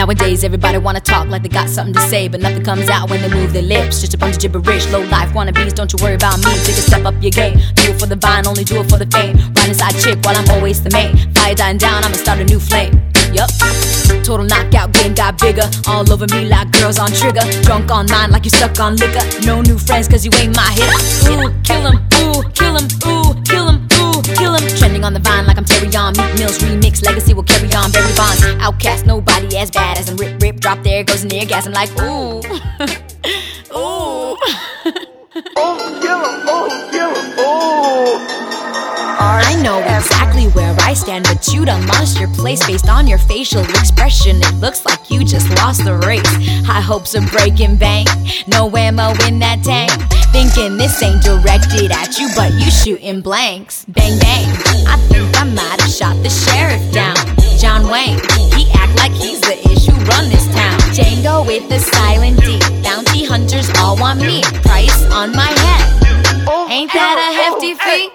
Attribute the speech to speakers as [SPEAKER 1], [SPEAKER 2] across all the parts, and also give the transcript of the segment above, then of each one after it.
[SPEAKER 1] Nowadays everybody wanna talk like they got something to say, but nothing comes out when they move their lips. Just a bunch of gibberish, low life wannabes. Don't you worry about me, take a step up your game. Do it for the vine, only do it for the fame. Riding side chick while I'm always the main. Fire dying down, I'ma start a new flame. Yup, total knockout game got bigger. All over me like girls on trigger. Drunk on mine like you stuck on liquor. No new friends cause you ain't my hitter. Ooh, kill him, ooh, kill him, ooh, kill him, ooh, kill him. Trending on the vine like I'm Terry on. Meek Mills remix, legacy will carry on. Barry Bonds, Outcast, nobody as bad as him. Rip, rip, drop, there goes an eargasm like ooh, ooh.
[SPEAKER 2] Oh, kill him, oh, kill him, oh.
[SPEAKER 1] I know exactly where I stand, but you done lost your place based on your facial expression. It looks like you just lost the race. High hopes of breaking bank, no ammo in that tank. Thinking this ain't directed at you, but you shooting blanks. Bang bang, I think I might have shot the sheriff down. John Wayne, he act like he's the issue, run this town. Django with the silent D, bounty hunters all want me. Price on my head, ain't that a hefty fee?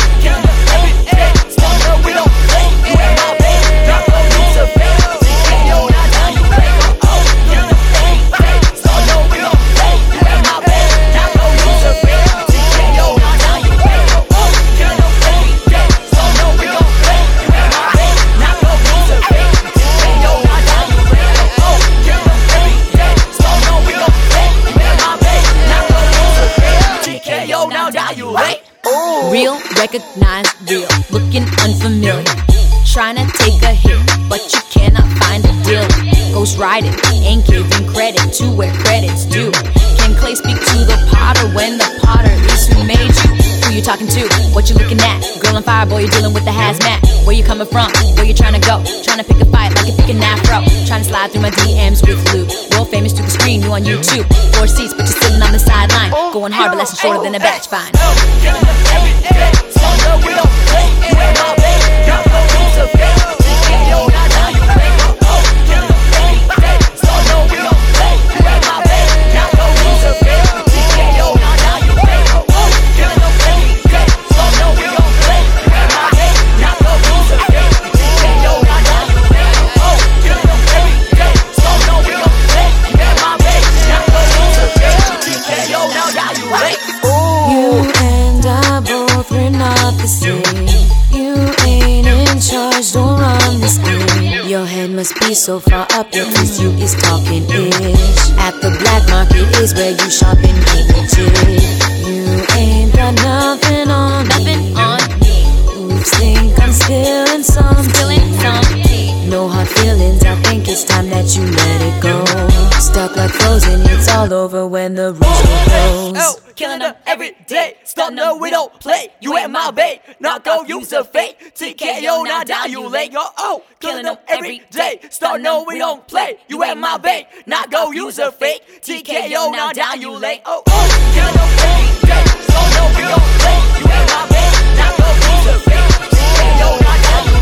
[SPEAKER 1] Real, recognize real, looking unfamiliar. Trying to take a hit, but you cannot find a deal. Ghost riding, ain't giving credit to where credit's due. Can Clay speak to the potter when the potter is who made you? Who you talking to? What you looking at? Girl on fire, boy, you're dealing with the hazmat. Where you coming from? Where you trying to go? Trying to pick a fight like you're picking afro. Trying to slide through my DMs with Luke. World famous to the screen, you on YouTube. 4 seats, but you're sitting on the sideline. Going hard, but less shorter than a batch fine.
[SPEAKER 3] Your head must be so far up, your face you is talking ish. At the black market is where you shopping legit. You ain't got nothing on me. Oops, think I'm spilling some tea. No hard feelings, I think it's time that you let it go. Stuck like frozen, it's all over when the roof goes.
[SPEAKER 2] Oh, killing them every day. Stop, no, we don't play. You ain't my babe, not go use a fake. TKO, now die, you late. Oh, killing them every day. Stop, no, we don't play. You ain't my babe, not go use a fake. TKO, now die, you late. Oh, killing them every day. Stop, no, we don't play. You ain't my babe, not go use a fake. TKO, now die, you late.